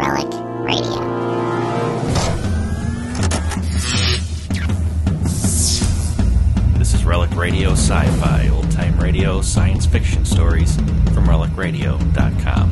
Relic Radio. This is Relic Radio Sci-Fi, old-time radio, science fiction stories from RelicRadio.com.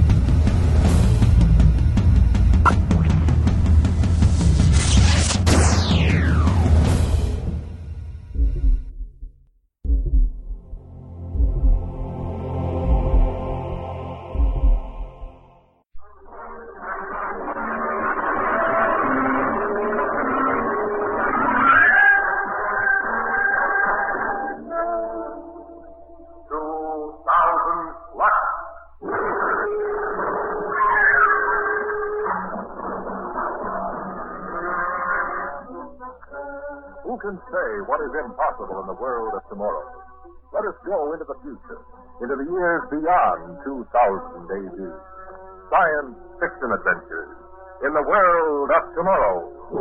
Who can say what is impossible in the world of tomorrow? Let us go into the future, into the years beyond 2000 AD. Science fiction adventures in the world of tomorrow.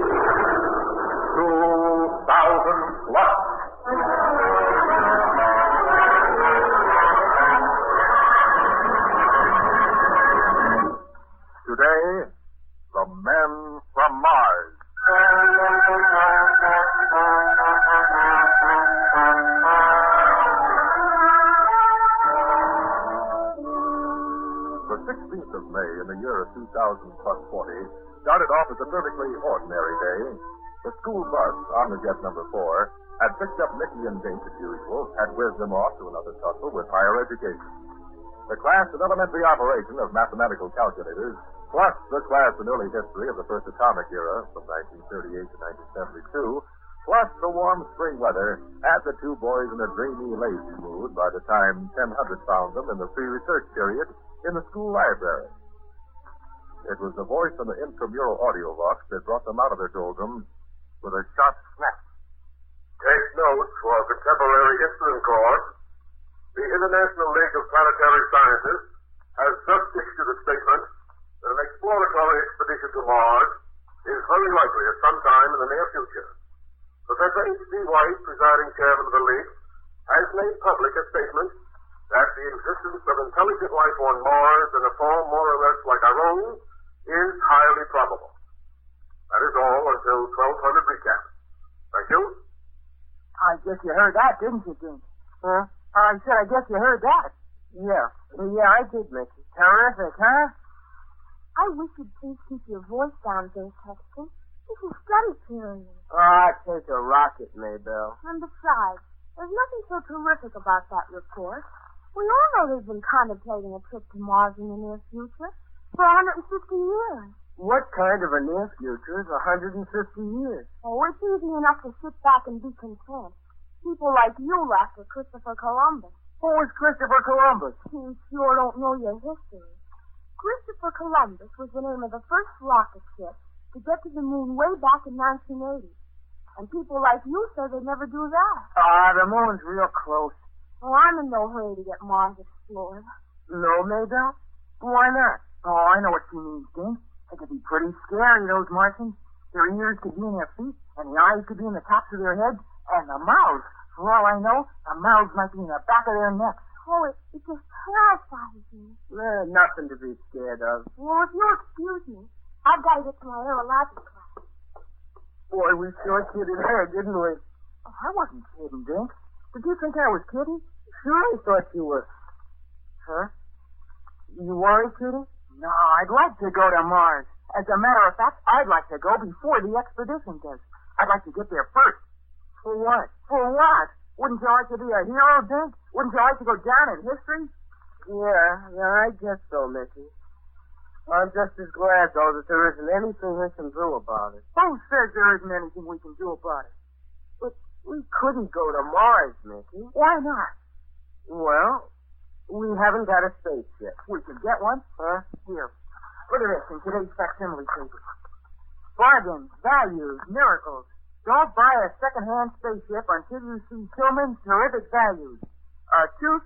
2000 plus. Today, the men from Mars. The 16th of May in the year of 2000 plus 40 started off as a perfectly ordinary day. The school bus, Omnijet number 4, had picked up Mickey and Dink as usual, had whizzed them off to another tussle with higher education. The class of elementary operation of mathematical calculators, plus the class in early history of the first atomic era from 1938 to 1972, plus the warm spring weather, had the two boys in a dreamy, lazy mood by the time 1000 found them in the pre-research period in the school library. It was the voice on the intramural audio box that brought them out of their doldrums with a sharp snap. Take note for contemporary incident course. The International League of Planetary Scientists has just issued a statement that an exploratory expedition to Mars is very likely at some time in the near future. Professor H.D. White, presiding chairman of the League, has made public a statement that the existence of intelligent life on Mars in a form more or less like our own is highly probable. That is all until 1200 recap. Thank you. I guess you heard that, didn't you, Dink? Huh? I said, I guess you heard that. Yeah, I did, Mickey. Terrific, huh? I wish you'd please keep your voice down, Dink Hexton. This is study period. Take a rocket, Maybelle. And besides, there's nothing so terrific about that report. We all know they've been contemplating a trip to Mars in the near future for 150 years. What kind of a near future is 150 years? Oh, it's easy enough to sit back and be content. People like you after Christopher Columbus. Who was Christopher Columbus? You sure don't know your history. Christopher Columbus was the name of the first rocket ship to get to the moon way back in 1980. And people like you say they'd never do that. The moon's real close. Oh, I'm in no hurry to get Mars explored. No, Maybelle? Why not? Oh, I know what she means, Dink. It could be pretty scary, those Martians. Their ears could be in their feet, and the eyes could be in the tops of their heads, and the mouths, for all I know, the mouths might be in the back of their necks. Oh, it just terrifies me. Nothing to be scared of. Well, if you'll excuse me, I've got to get to my aerologic class. Boy, we sure kidded her, didn't we? Oh, I wasn't kidding, Dink. Did you think I was kidding? Sure, I thought you were. Huh? You worried, Kitty? No, I'd like to go to Mars. As a matter of fact, I'd like to go before the expedition does. I'd like to get there first. For what? For what? Wouldn't you like to be a hero, Dink? Wouldn't you like to go down in history? Yeah, I guess so, Mickey. I'm just as glad, though, that there isn't anything we can do about it. Who says there isn't anything we can do about it? But we couldn't go to Mars, Mickey. Why not? Well, we haven't got a spaceship. We can get one. Huh? Here. Look at this in today's facsimile paper. Bargains, values, miracles. Don't buy a second-hand spaceship until you see Tillman's terrific values. A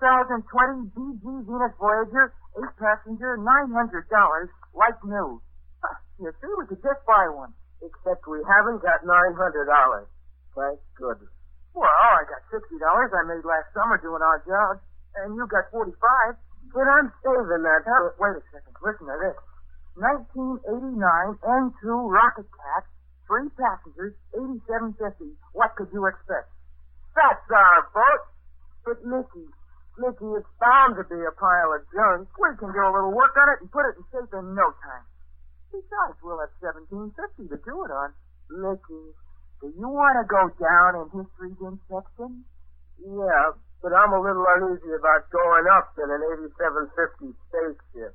2020 BG Venus Voyager, 8-passenger, $900, like new. You see, we could just buy one. Except we haven't got $900. Thank goodness. Well, I got $60 I made last summer doing our job. And you got $45. But I'm saving that. Wait a second. Listen to this. 1989 N2 Rocket Cat, 3 passengers, $87.50. What could you expect? That's our boat. But, Mickey, it's bound to be a pile of junk. We can do a little work on it and put it in shape in no time. Besides, we'll have $17.50 to do it on. Mickey, do you want to go down in history, Jim Sexton? Yeah, but I'm a little uneasy about going up in an 8750 spaceship.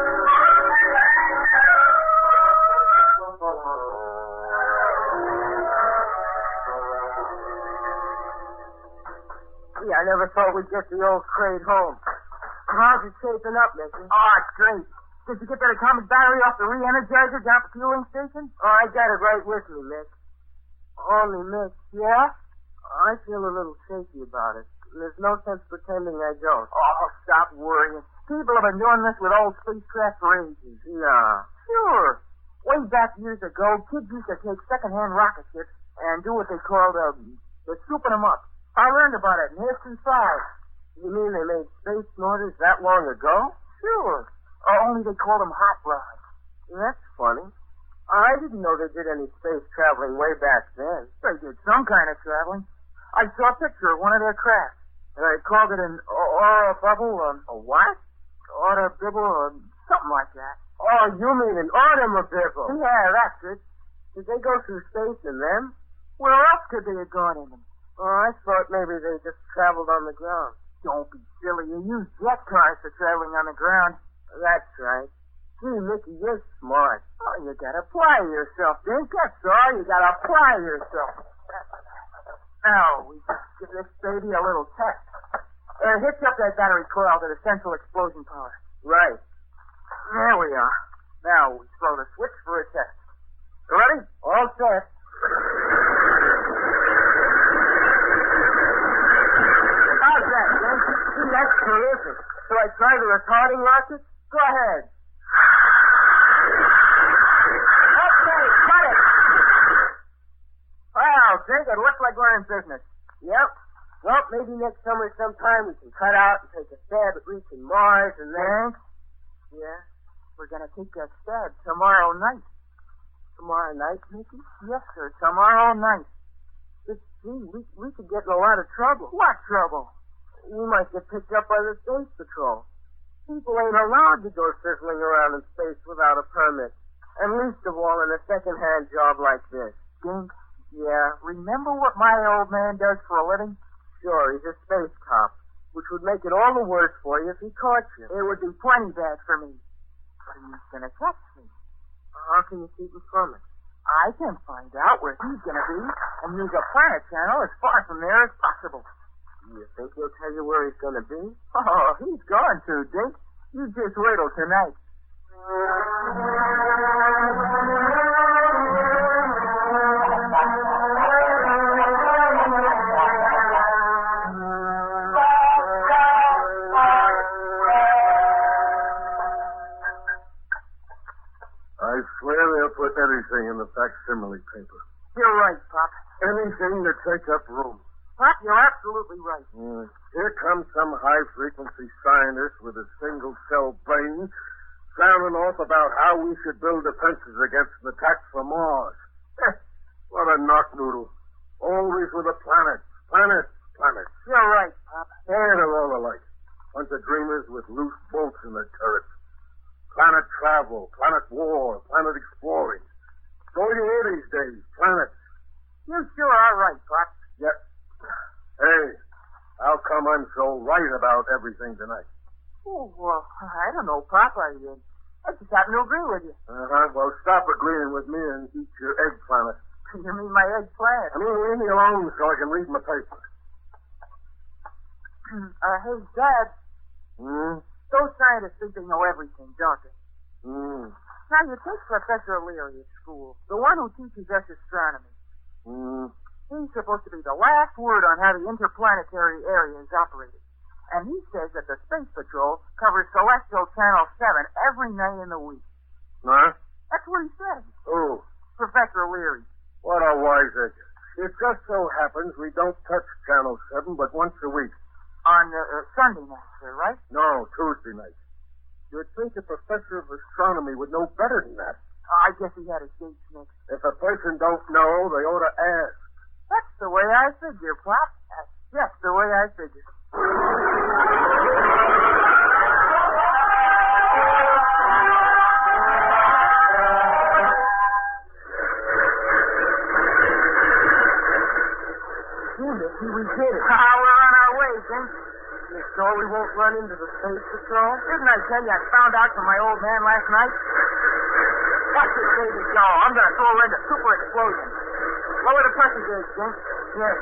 Yeah, I never thought we'd get the old crate home. How's it shaping up, Mickey? Oh, it's great. Did you get that atomic battery off the re-energizer down at the fueling station? Oh, I got it right with me, Mick. Only, Mick. Yeah? I feel a little shaky about it. There's no sense pretending I don't. Oh, stop worrying. People have been doing this with old spacecraft for ages. Nah. Sure. Way back years ago, kids used to take second-hand rocket ships and do what they called, scooping them up. I learned about it in History 5. You mean they made space motors that long ago? Sure. Only they called them hot rods. That's funny. I didn't know they did any space traveling way back then. They did some kind of traveling. I saw a picture of one of their craft. And I called it an aura bubble, a what? Aura bibble, or something like that. Oh, you mean an automobile? Yeah, that's it. Did they go through space in them? Where else could they have gone in them? Oh, I thought maybe they just traveled on the ground. Don't be silly. You use jet cars for traveling on the ground. That's right. Gee, Mickey, you're smart. Oh, you gotta apply yourself, Dink. That's all. You gotta apply yourself. Now, we give this baby a little test. Hitch up that battery coil to the central explosion power. Right. There we are. Now, we throw the switch for a test. You ready? All set. How's that, Dink? Gee, that's terrific. Shall I try the retarding rocket? Go ahead. Okay, cut it. Well, Dink, it looks like we're in business. Yep. Well, maybe next summer sometime we can cut out and take a stab at reaching Mars and then... Yeah? We're going to take that stab tomorrow night. Tomorrow night, Mickey? Yes, sir. Tomorrow night. But, gee, we could get in a lot of trouble. What trouble? We might get picked up by the Space Patrol. People ain't allowed to go circling around in space without a permit. And least of all in a second-hand job like this. Dink? Yeah. Remember what my old man does for a living? Sure, he's a space cop, which would make it all the worse for you if he caught you. It would be plenty bad for me. But he's going to catch me. How can you keep him from it? I can find out where he's going to be and use a planet channel as far from there as possible. You think he'll tell you where he's going to be? Oh, he's going to, Dink. You just wait till tonight. I swear they'll put anything in the facsimile paper. You're right, Pop. Anything to take up room. Pop, you're absolutely right. Here comes some high-frequency scientist with a single-cell brain sounding off about how we should build defenses against an attack from Mars. What a knock-noodle. Always with the planets. Planets. You're right, Pop. Yeah, they're all alike. Bunch of dreamers with loose bolts in their turrets. Planet travel, planet war, planet exploring. It's all you hear these days, planets. You sure are right, Pop. Yep. Hey, how come I'm so right about everything tonight? Oh, well, I don't know, Pop. I just happen to agree with you. Well, stop agreeing with me and eat your eggplant. You mean my eggplant? I mean, leave me alone so I can read my paper. Hey, Dad. Those scientists think they know everything, don't they? Now, you take Professor Leary at school, the one who teaches us astronomy. He's supposed to be the last word on how the interplanetary area is operated. And he says that the Space Patrol covers Celestial Channel 7 every night in the week. Huh? That's what he said. Oh. Professor Leary. What a wiseacre. It just so happens we don't touch Channel 7 but once a week. On Sunday night, sir, right? No, Tuesday night. You'd think a professor of astronomy would know better than that. I guess he had his dates mixed. If a person don't know, they ought to ask. That's the way I figure, Pop. That's just the way I figure. Mickey, we did it. We're on our way, Jim. You sure we won't run into the Space Patrol? Didn't I tell you I found out from my old man last night? Watch this baby go. I'm going to throw her into super explosion. Lower the pressure gauge, Jim. Yes.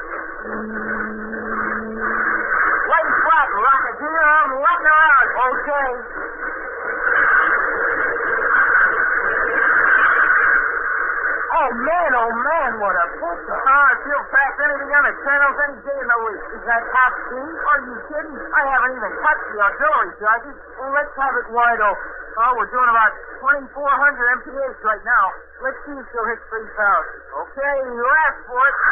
Light and flat, Rocketeer. I'm letting her out. Okay. Oh, man, what a picture. I feel past anything on the channels any day in the week. Is that top speed? Are you kidding? I haven't even touched the auxiliary charges. Well, let's have it wide open. Oh, we're doing about 2,400 MPH right now. Let's see if she'll hit 3,000. Okay, you asked for it.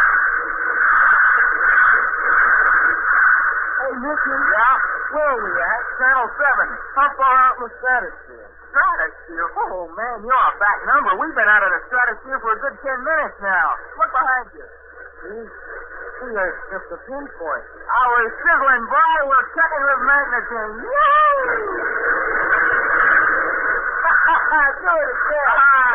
Hey, Mickey. Yeah? Where are we at? Channel 7. How far out in the stratosphere? Stratosphere? Oh, man, you're a back number. We've been out of the stratosphere for a good 10 minutes now. Look behind you. See, there's just a pinpoint. Our sizzling boy, we're checking with magnitude. Yay! Do it again.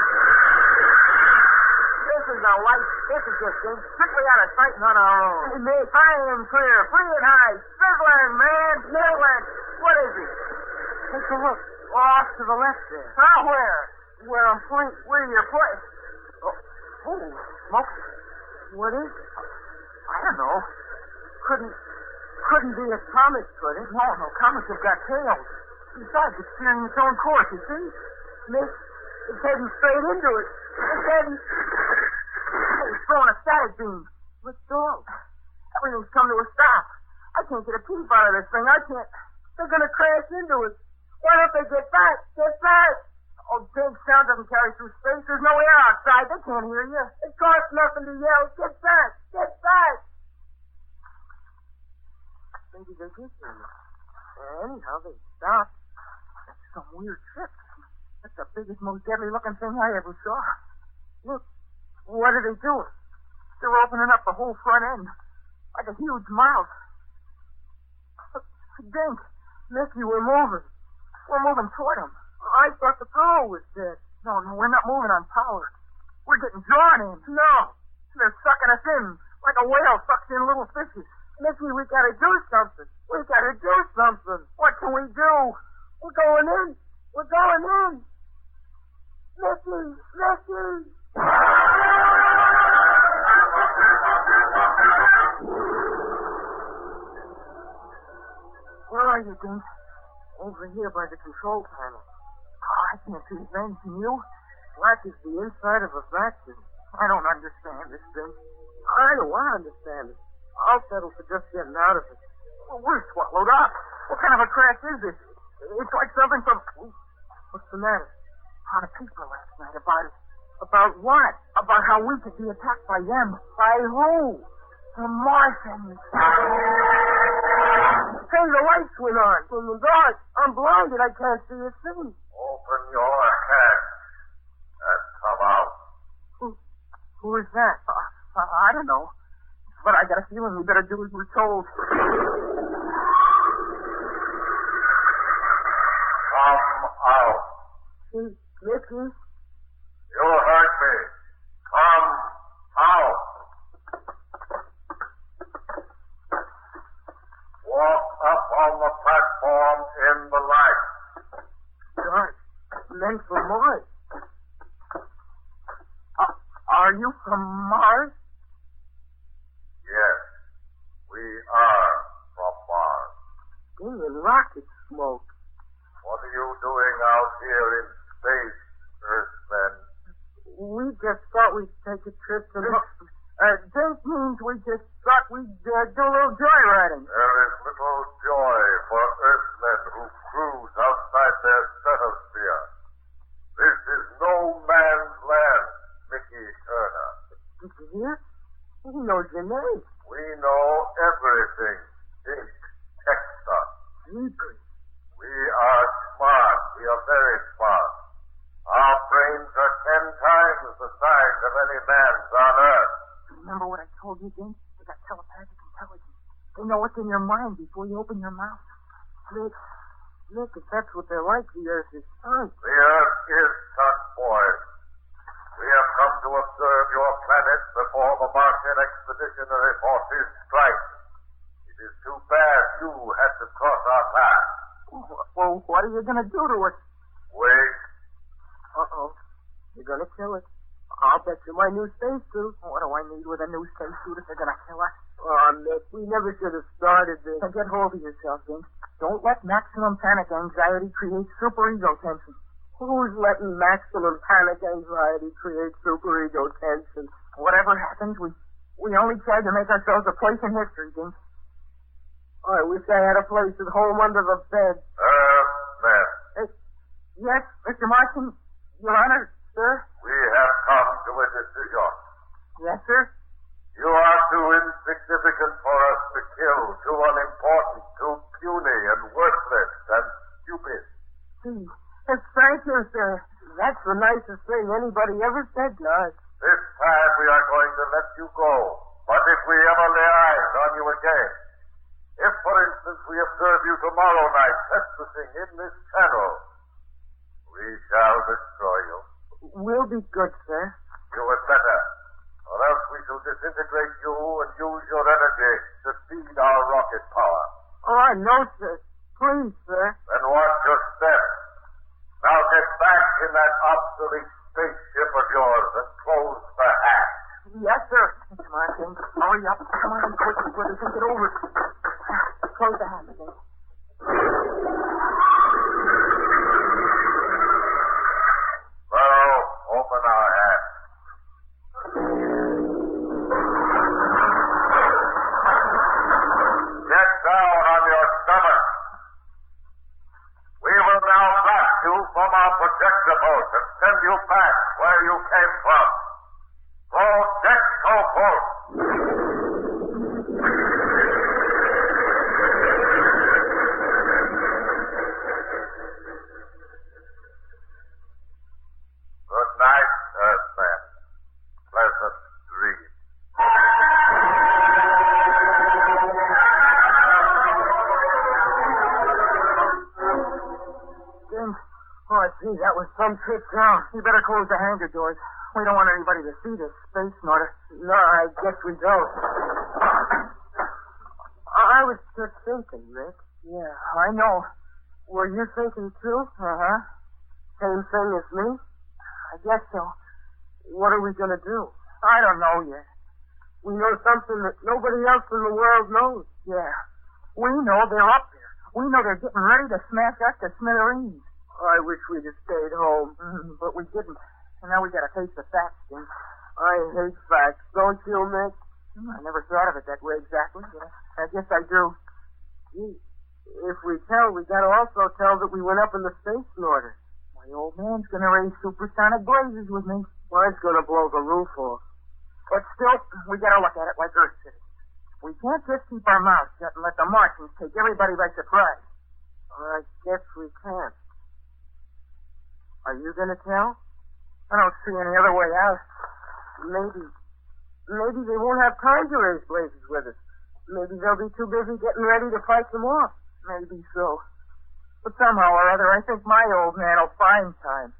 This is a light. This is just strictly out of sight and on our own. Hey, Mick. High and clear, free and high. Sizzling, man. Sizzling. What is it? Take a look. Off to the left there. Where? Where I'm pointing. Where you're pointing? Oh, smoke. What is it? I don't know. Couldn't be a comet, could it? No, comets have got tails. Besides, it's steering its own course, you see? Mick, it's heading straight into it. It's heading... It's throwing a static beam. Let's go. Everything's come to a stop. I can't get a peep out of this thing. I can't... They're going to crash into it. Why don't they get back? Get back! Oh, big sound doesn't carry through space. There's no air outside. They can't hear you. It costs nothing to yell. Get back! Get back! Maybe they did hear you. Anyhow, they stopped. That's some weird trick. That's the biggest, most deadly-looking thing I ever saw. Look, what are they doing? They're opening up the whole front end. Like a huge mouth. Dink, Mickey, we're moving. We're moving toward them. I thought the power was dead. No, we're not moving on power. We're getting drawn in. No. They're sucking us in like a whale sucks in little fishes. Mickey, we gotta do something. We gotta do something. What can we do? We're going in. We're going in. Mickey, Mickey. Where are you, Dink? Over here by the control panel. Oh, I can't see a thing. Can you? Black is the inside of a vacuum. I don't understand this thing. I know I understand it. I'll settle for just getting out of it. Well, we're swallowed up. What kind of a crash is this? It's like something from... What's the matter? On a paper last night about it. About what? About how we could be attacked by them. By who? The Martians. Hey, the lights went on. In the dark. I'm blinded. I can't see a thing. Open your head and come out. Who is that? I don't know. But I got a feeling we better do as we're told. Come out. Mickey? You heard me. Come out. Walk up on the platform in the light. God, men from Mars. Are you from Mars? Yes, we are from Mars. In rocket smoke. What are you doing out here in space, Earthmen? We just thought we'd take a trip to Dink means we just thought we'd do a little joyriding. There is little joy for Earthmen who cruise outside their stratosphere. This is no man's land, Mickey Turner. Did you hear? He knows your name. We know everything. Dink, Texas. Jeepers. We are the signs of any man's on Earth. Remember what I told you, Dink? They got telepathic intelligence. They know what's in your mind before you open your mouth. Look, if that's what they're like, the Earth is sunk. The Earth is sunk, boys. We have come to observe your planet before the Martian expeditionary forces strike. It is too bad you had to cross our path. Well, what are you going to do to us? Wait. Uh-oh. You're going to kill us. I'll bet you my new spacesuit. What do I need with a new spacesuit if they're going to kill us? Oh, Nick, we never should have started this. Now get hold of yourself, Dink. Don't let maximum panic anxiety create superego tension. Who's letting maximum panic anxiety create superego tension? Whatever happens, we only tried to make ourselves a place in history, Dink. Oh, I wish I had a place at home under the bed. Man. Yes, Mr. Martin, Your Honor, sir? We have come to a decision. Yes, sir? You are too insignificant for us to kill, too unimportant, too puny and worthless and stupid. Gee, thank you, sir. That's the nicest thing anybody ever said to us. This time we are going to let you go. But if we ever lay eyes on you again, if, for instance, we observe you tomorrow night trespassing in this channel, we shall destroy you. We'll be good, sir. You had better, or else we shall disintegrate you and use your energy to feed our rocket power. Oh, no, sir. Please, sir. Then watch your step. Now get back in that obsolete spaceship of yours and close the hatch. Yes, sir. Come on, Dink. Hurry up. Come on, quickly, before they think it over. Close the hatch, Dink. Well, open our hatch. Get down on your stomach. We will now blast you from our projector boat and send you back where you came from. Projecto boat. Good night, Earthman. Pleasant dreams. Dink. Oh, gee, that was some trick down. You better close the hangar doors. We don't want anybody to see this space snorter. No, I guess we don't. I was just thinking, Rick. Yeah, I know. Were you thinking too? Uh-huh. Same thing as me? I guess so. What are we going to do? I don't know yet. We know something that nobody else in the world knows. Yeah. We know they're up there. We know they're getting ready to smash us to smithereens. I wish we'd have stayed home. But we didn't. And now we got to face the facts, Dink. I hate facts, don't you, Nick? I never thought of it that way exactly. I guess I do. Gee, if we tell, we got to also tell that we went up in the space snorter. My old man's going to raise supersonic blazes with me. Mine's going to blow the roof off. But still, we got to look at it like Earth citizens. We can't just keep our mouths shut and let the Martians take everybody by surprise. I guess we can't. Are you going to tell? I don't see any other way out. Maybe they won't have time to raise blazes with us. Maybe they'll be too busy getting ready to fight them off. Maybe so. But somehow or other, I think my old man will find time.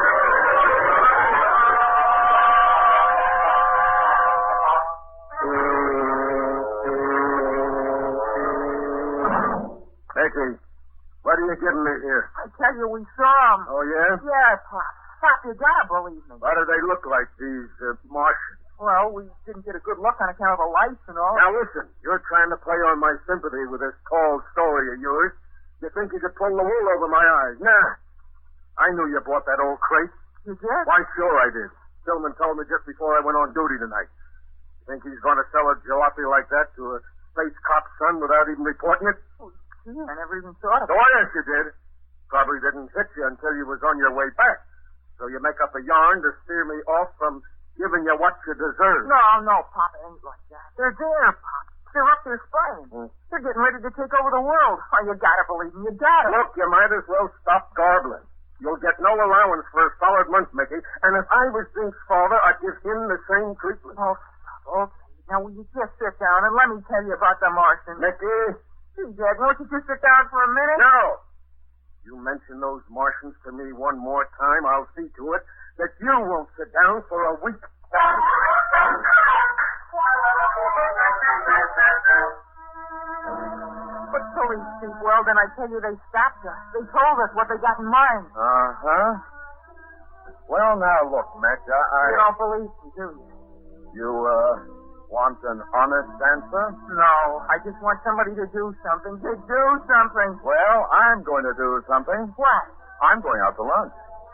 Becky, what are you getting me here? I tell you, we saw them. Oh, yeah? Yeah, Pop. Pop, you gotta believe me. What do they look like, these Martians? Well, we didn't get a good look on account of the lights and all. Now, listen, you're trying to play on my sympathy with this tall story of yours. You think you could pull the wool over my eyes? Nah. I knew you bought that old crate. You did? Why, sure I did. Stillman told me just before I went on duty tonight. You think he's going to sell a jalopy like that to a space cop's son without even reporting it? Oh, gee, I never even thought of it. Oh, yes, you did. Probably didn't hit you until you was on your way back. So you make up a yarn to steer me off from giving you what you deserve. No, Pop, it ain't like that. They're there, Pop. They're up there spying. They're getting ready to take over the world. Oh, you gotta believe me. You gotta. Look, you might as well stop garbling. You'll get no allowance for a solid month, Mickey. And if I was Dink's father, I'd give him the same treatment. Oh, okay. Now, will you just sit down and let me tell you about the Martians? Mickey? Gee, Dad, won't you just sit down for a minute? No. You mention those Martians to me one more time, I'll see to it that you won't sit down for a week. But police think, well, then I tell you they stopped us. They told us what they got in mind. Uh-huh. Well, now, look, Mitch, You don't believe me, do you? You, want an honest answer? No, I just want somebody to do something. To do something. Well, I'm going to do something. What? I'm going out to lunch.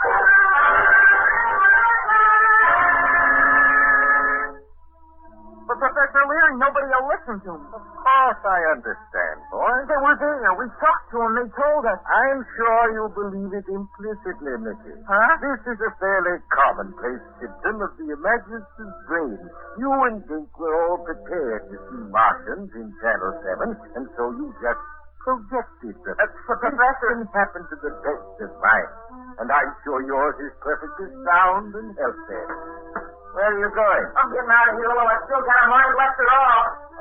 But Professor Leary, nobody will listen to me. Of course I understand, boy. They were there. We talked to them. They told us. I'm sure you believe it implicitly, Mickey. Huh? This is a fairly commonplace symptom of the imaginative brain. You and Dink were all prepared to see Martians in Channel 7, and so you just projected them. Profession happened to the best of mine, and I'm sure yours is perfectly sound and healthy. Where are you going? I'm getting out of here while I still got a mind left at all.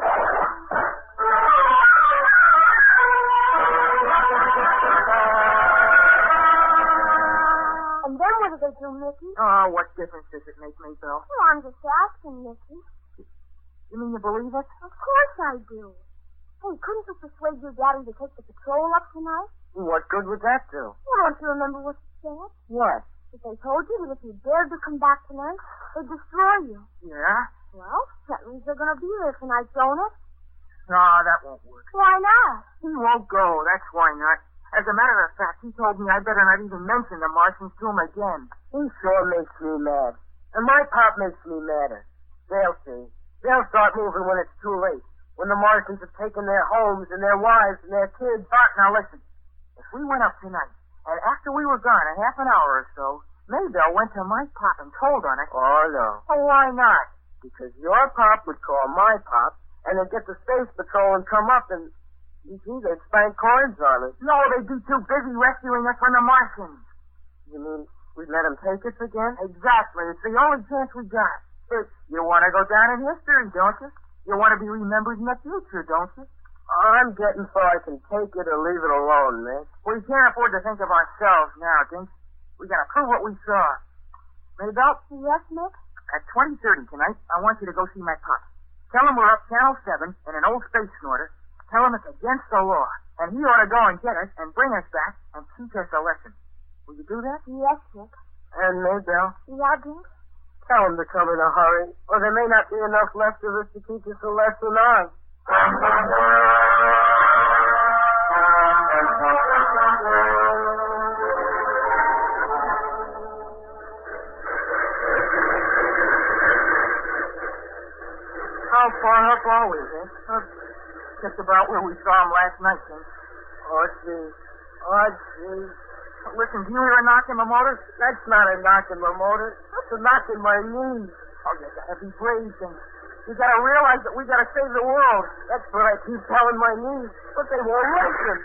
And then what did they do, Mickey? Oh, what difference does it make, Maybelle? Oh, I'm just asking, Mickey. You mean you believe it? Of course I do. Hey, couldn't you persuade your daddy to take the patrol up tonight? What good would that do? Well, don't you remember what you said? What? If they told you that if you dared to come back tonight, they'd destroy you. Yeah? Well, that means they're going to be there tonight, don't it? No, that won't work. Why not? He won't go. That's why not. As a matter of fact, he told me I better not even mention the Martians to him again. He sure makes me mad. And my pop makes me madder. They'll see. They'll start moving when it's too late. When the Martians have taken their homes and their wives and their kids. Bart, now listen. If we went up tonight, and after we were gone a half an hour or so, Maybelle went to my pop and told on us. Oh, no. Oh, why not? Because your pop would call my pop, and they'd get the Space Patrol and come up and, you see, they'd spank coins on us. No, they'd be too busy rescuing us from the Martians. You mean we'd let them take us again? Exactly. It's the only chance we got. But you want to go down in history, don't you? You want to be remembered in the future, don't you? I'm getting so I can take it or leave it alone, Nick. We can't afford to think of ourselves now, Dink. We got to prove what we saw. Maybelle? Yes, Nick? At 20:30 tonight, I want you to go see my pop. Tell him we're up Channel 7 in an old space snorter. Tell him it's against the law. And he ought to go and get us and bring us back and teach us a lesson. Will you do that? Yes, Nick. And Maybelle? Yeah, Dink? Tell him to come in a hurry, or there may not be enough left of us to teach us a lesson on. How far up are we, Dink? Just about where we saw him last night, Dink. Oh, gee. Oh, gee. Listen, do you hear a knock in the motor? That's not a knock in the motor. That's a knock in my knees. Oh, you gotta be brave, Dink. You gotta realize that we gotta save the world. That's what I keep telling my knees, but they won't listen.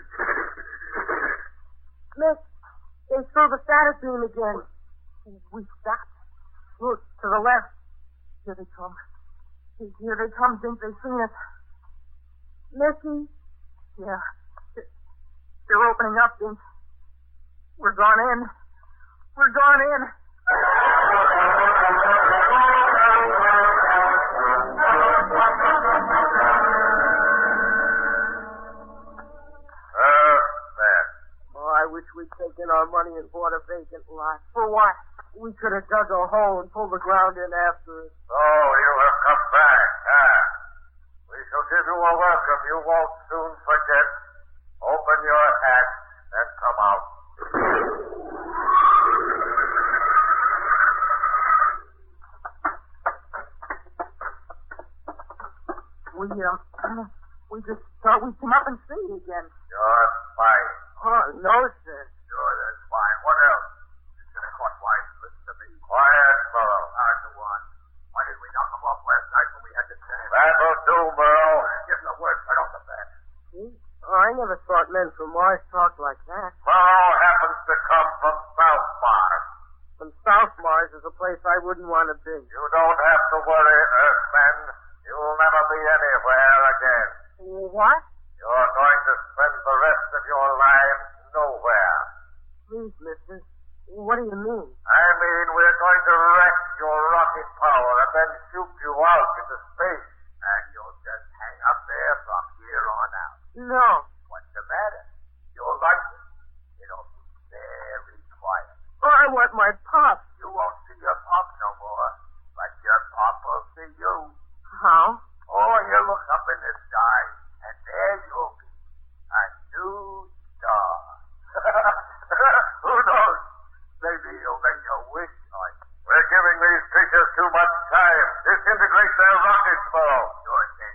Mick, they threw the status beam again. We stopped. Look, to the left. Here they come. Here they come, Dink. They've seen us. Mickey? Yeah. They're opening up, Dink. We're gone in. We're gone in. There. Oh, I wish we'd taken our money and bought a vacant lot. For what? We could have dug a hole and pulled the ground in after us. Oh, you have come back, huh? We shall give you a welcome you won't soon forget. Open your hat and come out. We just thought we'd come up and see you again. You're fine. Oh, no, sir. Sure, that's fine. What else? Lieutenant Courtwright, listen to me. Quiet, Burrow. How's the one? Why did we knock him off last night when we had the chance? That'll do, Burrow. Give the word right off the bat. See? Oh, I never thought men from Mars talked like that. Burrow happens to come from South Mars is a place I wouldn't want to be. You don't have to worry, Earthmen. You'll never be anywhere again. What? You're going to spend the rest of your lives nowhere. Please, mister. What do you mean? I mean, we're going to wreck your rocket power and then shoot you out into space. And you'll just hang up there from here on out. No. What's the matter? You'll like it. It'll be very quiet. I want my pop. You won't see your pop no more, but your pop will see you. How? Oh, you look up in the sky, and there you'll be. A new star. Who knows? Maybe you'll make a wish on you. We're giving these creatures too much time. Disintegrate their rockets, Paul. Sure thing.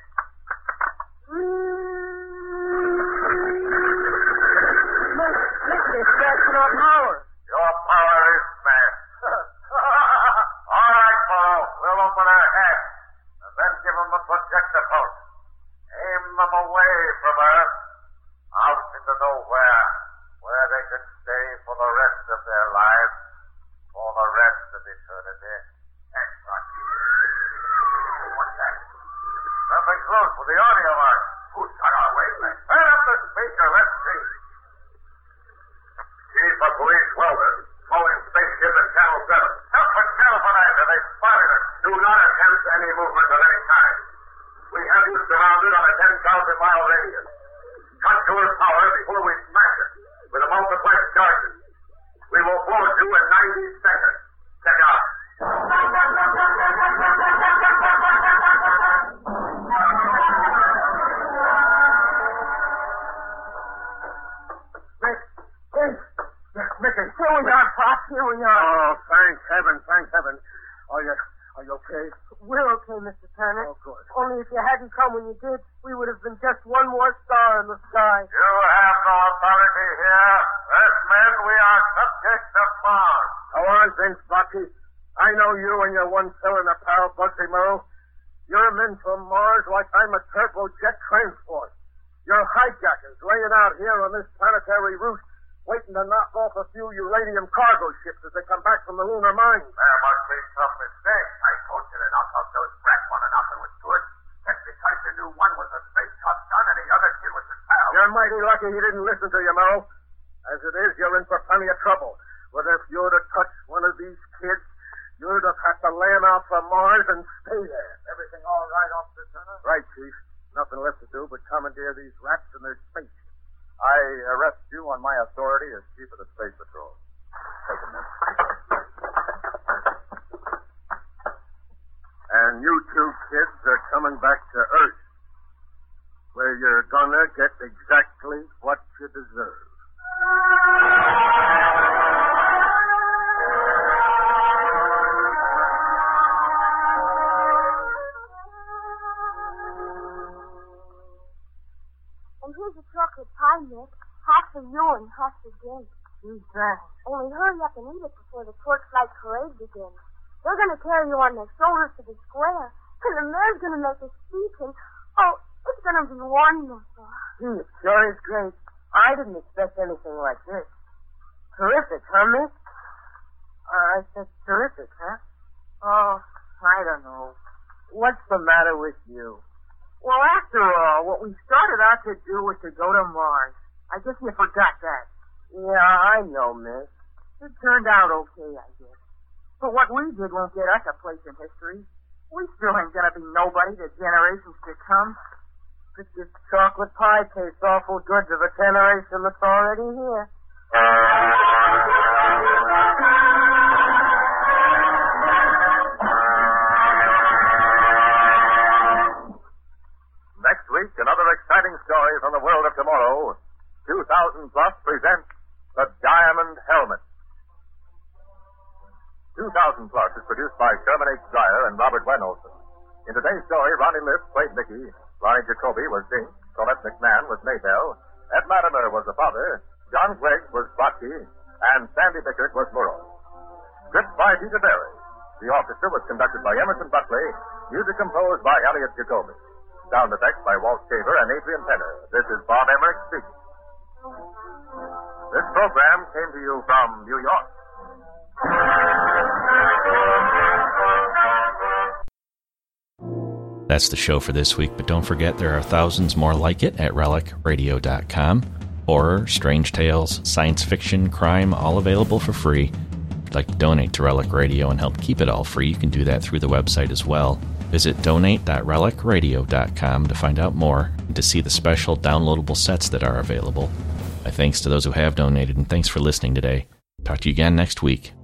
They're scratching our power. Your power is smashed. All right, Paul. We'll open our hatch and then give them the projector pulse. Aim them away from Earth, out into nowhere, where they can stay for the rest of their lives, for the rest of eternity. Excellent. What's that? Something's loose with the audio mark. Who's got our wavelength? Turn up the speaker. Let's see. Chief of Police Weldon, phone spaceship at Channel 7. Help us telephonize her. They spotted us. Do not attempt any movement of any kind. We have you surrounded on a 10,000-mile radius. Cut to her power before we smash it with a multiplex charges. We will forward you in 90 seconds. Check out. Mickey, here we are, Pop. Here we are. Oh, thank heaven, thank heaven. Are you okay? We're okay, Mr. Turner. Oh, good. Only if you hadn't come when you did, we would have been just one more star in the sky. You have no authority here. Earthmen, we are subjects of Mars. Go on, Vince Bucky. I know you and your one-cylinder pal, Bugsy Morrow. You're men from Mars like I'm a turbojet transport. You're hijackers laying out here on this planetary route, waiting to knock off a few uranium cargo ships as they come back from the lunar mines. There must be some mistake. I told you to knock off those brats one and nothing was good. That's because you knew one was a space Top Gun and the other kid was his pal. You're mighty lucky he didn't listen to you, Morrow. As it is, you're in for plenty of trouble. But if you'd have touched one of these kids, you'd have had to land out from Mars and stay there. Everything all right, Officer Turner? Right, Chief. Nothing left to do but commandeer these rats and their spaceship. I arrest you on my authority as Chief of the Space Patrol. Take a minute. And you two kids are coming back to Earth, where you're gonna get exactly what you deserve. And here's a chocolate pie, Nick. Half for you and half for Jake. Thanks. Only hurry up and eat it before the torchlight parade begins. They're going to carry you on their shoulders to the square, and the mayor's going to make a speech, and, oh, it's going to be wonderful. It sure is great. I didn't expect anything like this. Terrific, huh, Mick? I said terrific, huh? Oh, I don't know. What's the matter with you? Well, after all, what we started out to do was to go to Mars. I guess you forgot that. Yeah, I know, Miss. It turned out okay, I guess. But what we did won't get us a place in history. We still ain't gonna be nobody to generations to come. But this chocolate pie tastes awful good to the generation that's already here. Next week, another exciting story from the world of tomorrow. 2000 Plus presents The Diamond Helmet. 2000 Plus is produced by Sherman H. Dyer and Robert Wen Olson. In today's story, Ronnie Lift played Mickey, Ronnie Jacoby was Dink, Colette McMahon was Maybelle, Ed Latimer was the father, John Gregg was Bucky, and Sandy Bickert was Murrow. Script by Peter Berry. The orchestra was conducted by Emerson Buckley, music composed by Elliot Jacoby. Sound effects by Walt Shaver and Adrian Penner. This is Bob Emmerich speaking. This program came to you from New York. That's the show for this week, but don't forget there are thousands more like it at relicradio.com. Horror, strange tales, science fiction, crime, all available for free. If you'd like to donate to Relic Radio and help keep it all free, you can do that through the website as well. Visit donate.relicradio.com to find out more and to see the special downloadable sets that are available. My thanks to those who have donated, and thanks for listening today. Talk to you again next week.